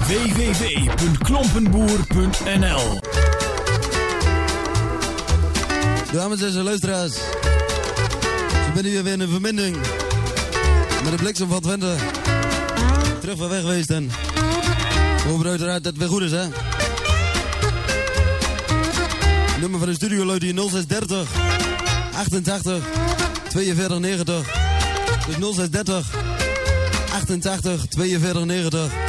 www.klompenboer.nl. Dames en luisteraars, we zijn hier weer in een verbinding met de bliksem van Twente. Terug van weg geweest en we hopen uiteraard dat het weer goed is, hè? Het nummer van de studio luidt hier 0630 88 42 90. Dus 0630 88 42 90.